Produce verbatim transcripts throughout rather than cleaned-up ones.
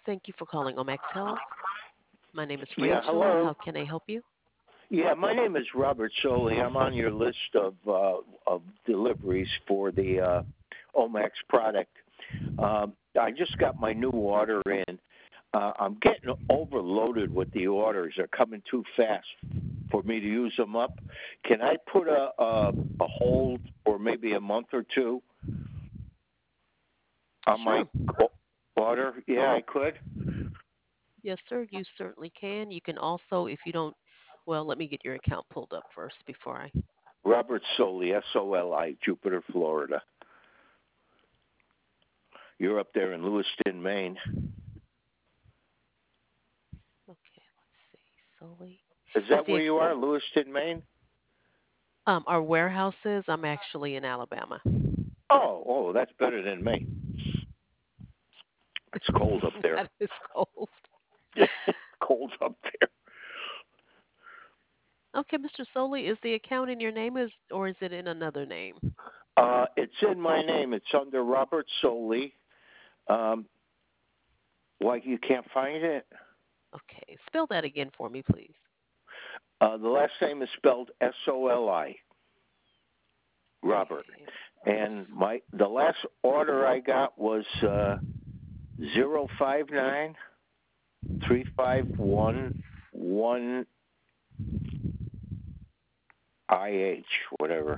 Thank you for calling Omax Health. My name is Yeah, Rachel. hello. How can I help you? Yeah, my name is Robert Soley. I'm on your list of uh, of deliveries for the uh, Omax product. Um, I just got my new order in. Uh, I'm getting overloaded with the orders. They're coming too fast for me to use them up. Can I put a a, a hold for maybe a month or two on my Sure. order? Yeah, I could. Yes, sir. You certainly can. You can also, if you don't, well, let me get your account pulled up first before I. Robert Soley, S O L I, Jupiter, Florida. You're up there in Lewiston, Maine. Okay, let's see. Solely. Is Is that the where you are, Lewiston, Maine? um our warehouses? I'm actually in Alabama. Oh, oh, that's better than me. It's cold up there. That is cold. It's cold up there. Okay, mister Soley, is the account in your name is or is it in another name? Uh, it's in my name. It's under Robert Soley. Um, why you can't find it? Okay, spell that again for me, please. Uh, the last name is spelled S O L I, Robert. Okay. And my the last order I got was uh, zero five nine three five one one I H, whatever.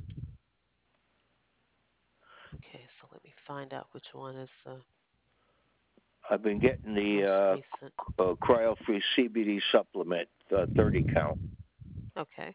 Okay, so let me find out which one is the I've been getting most the recent. uh, uh, cryo-free C B D supplement, uh, thirty count. Okay.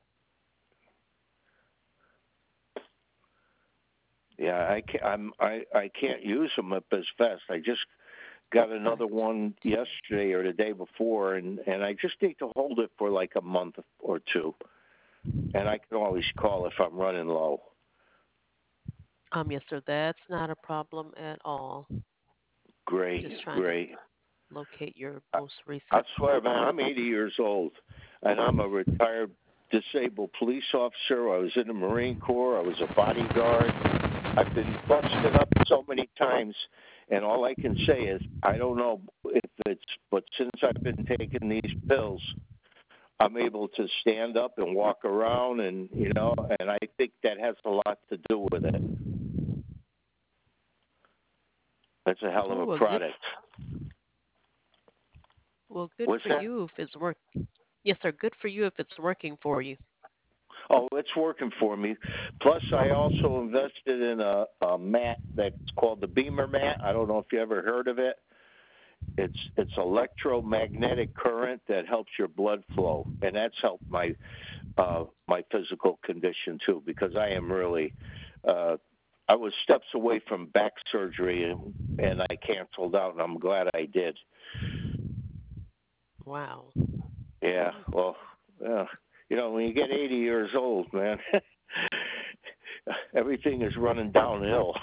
Yeah, I can't, I'm I I can't use them up as fast. I just got another one yesterday or the day before, and and I just need to hold it for like a month or two, and I can always call if I'm running low. Um, yes, sir. That's not a problem at all. Great, Just trying to great. locate your I, most I recent. swear, man, I'm eighty years old, and I'm a retired disabled police officer. I was in the Marine Corps. I was a bodyguard. I've been busted up so many times, and all I can say is I don't know if it's, but since I've been taking these pills, I'm able to stand up and walk around, and you know, and I think that has a lot to do with it. That's a hell of Oh, a well, good. product. Well, good What's for that? you if it's work. Yes, sir. Good for you if it's working for you. Oh, it's working for me. Plus, I also invested in a, a mat that's called the Beamer mat. I don't know if you ever heard of it. It's it's electromagnetic current that helps your blood flow, and that's helped my uh, my physical condition too. Because I am really, uh, I was steps away from back surgery, and, and I canceled out, and I'm glad I did. Wow. Yeah, well, uh, you know, when you get eighty years old, man, everything is running downhill.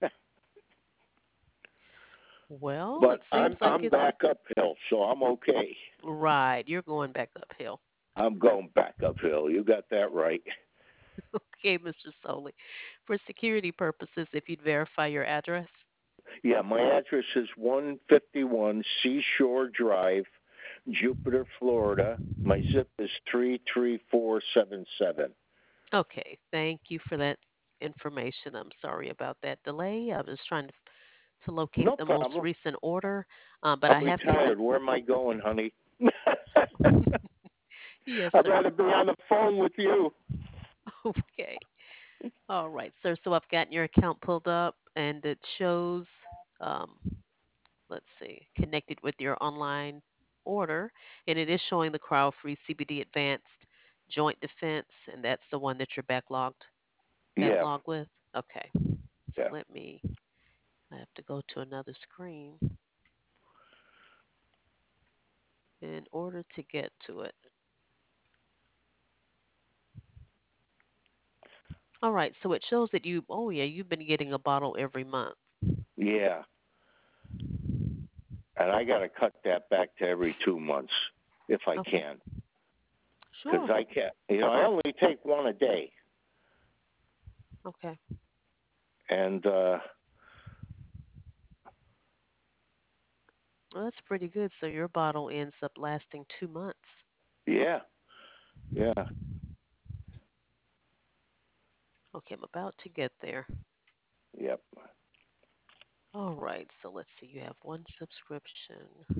Well, But it seems I'm like I'm it's back uphill, so I'm okay. right. You're going back uphill. I'm going back uphill. You got that right. Okay, mister Soley. For security purposes, if you'd verify your address. Yeah, my address is one fifty-one Seashore Drive, Jupiter, Florida. My zip is three three four seven seven. Okay, thank you for that information. I'm sorry about that delay. I was trying to, to locate No the most problem. recent order, uh, but I I'm have seen retired. Where am I going, honey? the. Yes, I'd sir. rather be on the phone with you. Okay. All right, sir. So I've gotten your account pulled up, and it shows, um, let's see, connected with your online order, and it is showing the cryo-free C B D Advanced Joint Defense, and that's the one that you're backlogged Yeah, backlogged with. Okay. So yeah. let me. I have to go to another screen in order to get to it. All right. So it shows that you. Oh yeah, you've been getting a bottle every month. Yeah, and I got to cut that back to every two months if I Okay. can, because Sure. I can't. You know, I only take one a day, Okay. and uh, Well, that's pretty good. So your bottle ends up lasting two months. Yeah, yeah, Okay, I'm about to get there. yep. All right, so let's see. You have one subscription.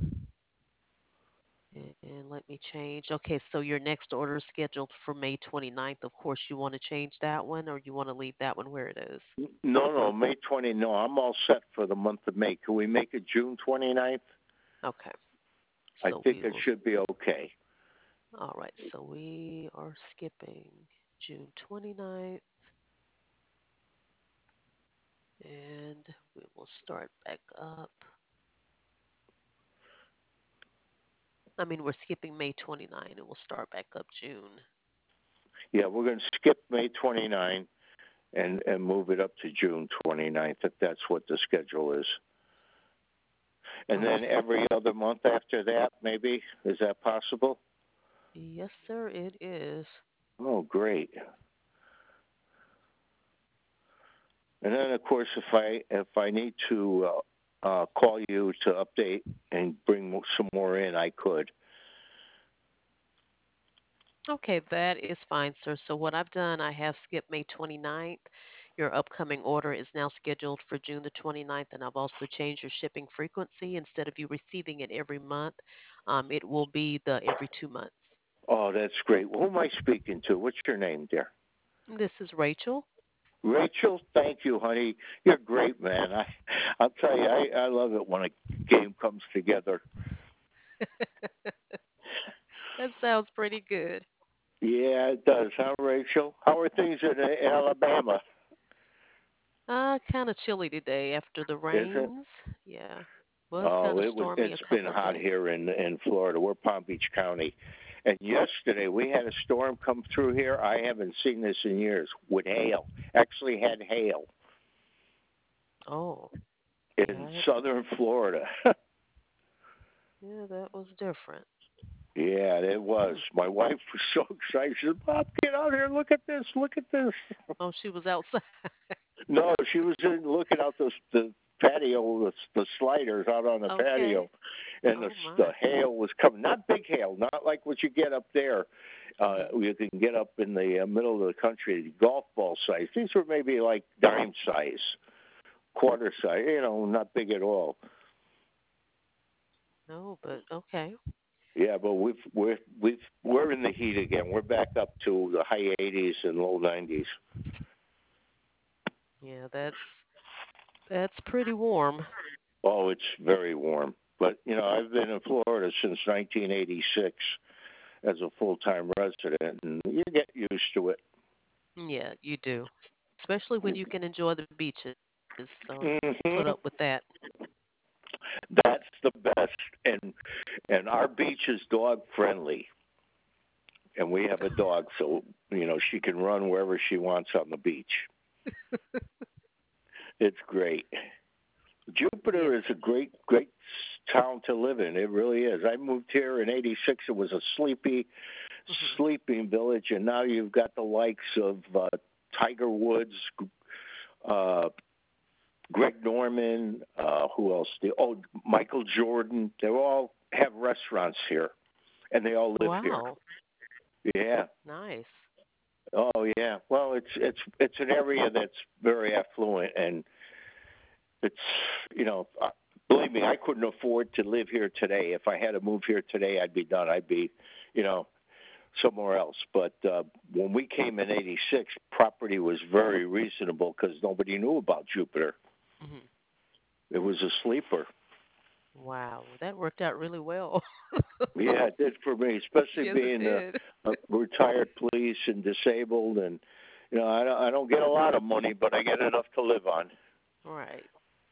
And let me change. Okay, so your next order is scheduled for May twenty-ninth. Of course, you want to change that one or you want to leave that one where it is? No, no, May twentieth. No, I'm all set for the month of May. Can we make it June twenty-ninth? Okay, I so think we it will. should be okay. All right, so we are skipping June twenty-ninth and we will start back up. I mean, we're skipping May twenty-ninth and we'll start back up June. Yeah, we're going to skip May twenty-ninth and, and move it up to June twenty-ninth if that's what the schedule is. And then Okay. every other month after that, maybe? Is that possible? Yes, sir, it is. Oh, great. And then, of course, if I if I need to uh, uh, call you to update and bring some more in, I could. Okay, that is fine, sir. So what I've done, I have skipped May twenty-ninth. Your upcoming order is now scheduled for June the twenty-ninth, and I've also changed your shipping frequency. Instead of you receiving it every month, um, it will be the every two months. Oh, that's great. Who am I speaking to? What's your name, dear? This is Rachel. Rachel, thank you, honey. You're great, man. I, I'll tell you, I, I love it when a game comes together. That sounds pretty good. Yeah, it does, huh, Rachel? How are things in, in Alabama? Uh, kind of chilly today after the Is it? rains. Yeah, was kind Oh, of it was. stormy It's a been couple of hot days. here in in Florida. We're Palm Beach County, and yesterday we had a storm come through here. I haven't seen this in years with hail. Actually, had hail Oh, in yeah, southern Florida. yeah, that was different. Yeah, it was. Hmm. My wife was so excited. She said, "Bob, get out here! Look at this! Look at this!" Oh, she was outside. No, she was in looking out the the patio, the, the sliders out on the Okay. patio, and the Oh the my. hail was coming. Not big hail, not like what you get up there. Uh, Hmm. you can get up in the uh, middle of the country, golf ball size. These were maybe like dime size, quarter size. You know, not big at all. No, but okay. Yeah, but we've we're we've we're in the heat again. We're back up to the high eighties and low nineties. Yeah, that's that's pretty warm. Oh, it's very warm. But you know, I've been in Florida since nineteen eighty-six as a full-time resident, and you get used to it. Yeah, you do. Especially when you can enjoy the beaches. So put up with Hmm. that. That's the best, and and our beach is dog friendly, and we have a dog, so you know she can run wherever she wants on the beach. It's great. Yeah. Jupiter is a great, great town to live in. It really is. I moved here in eighty-six. It was a sleepy, Hmm. sleeping village, and now you've got the likes of uh, Tiger Woods, uh, Greg Norman, uh, who else? The oh, Michael Jordan. They all have restaurants here, and they all live here. Wow. Yeah. Nice. Oh yeah. Well, it's it's it's an area that's very affluent, and it's you know, uh, believe me, I couldn't afford to live here today. If I had to move here today, I'd be done. I'd be, you know, somewhere else. But uh, when we came in eighty-six, property was very reasonable because nobody knew about Jupiter. Hmm. It was a sleeper. Wow. That worked out really well. Yeah, it did for me, especially Yes, it being a, did. a retired police and disabled, and you know, I don't, I don't get a lot of money, but I get enough to live on. Right.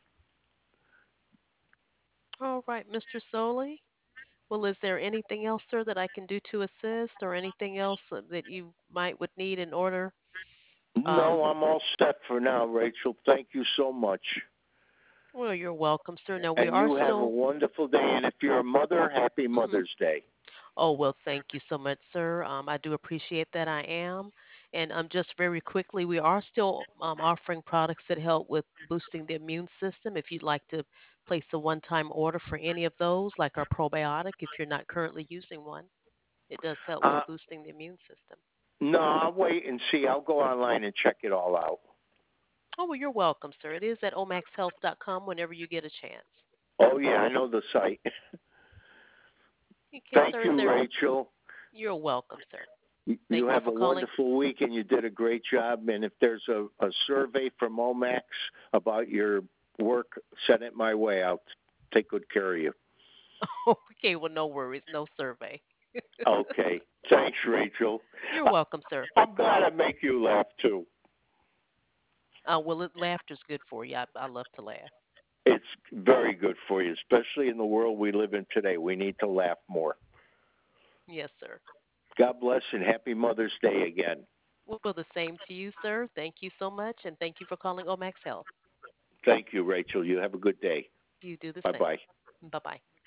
All right, mister Soley. Well, is there anything else, sir, that I can do to assist, or anything else uh, that you might would need in order? No, Um, I'm all set for now, Rachel. Thank you so much. well, you're welcome, sir. Now we And are you have a still. wonderful day. And if you're a mother, happy Mhm. Mother's Day. Oh well, thank you so much, sir. Um, I do appreciate that. I am. And um, just very quickly, we are still um, offering products that help with boosting the immune system. If you'd like to place a one time order for any of those, like our probiotic, if you're not currently using one, it does help with Uh, boosting the immune system. no, I'll wait and see. I'll go online and check it all out. Oh, well, you're welcome, sir. It is at omax health dot com whenever you get a chance. Oh yeah, I know the site. Okay, Thank sir, is you, there? Rachel. You're welcome, sir. You Thank you have a for calling. wonderful week, and you did a great job. And if there's a, a survey from Omax about your work, send it my way. I'll take good care of you. Okay, well, no worries, no survey. Okay. Thanks, Rachel. You're welcome, sir. I'm glad I make you laugh too. Uh, well, it, laughter's good for you. I, I love to laugh. It's very good for you, especially in the world we live in today. We need to laugh more. Yes, sir. God bless and happy Mother's Day again. Well, the same to you, sir. Thank you so much, and thank you for calling Omax Health. Thank you, Rachel. You have a good day. You do the Bye same. bye. Bye bye.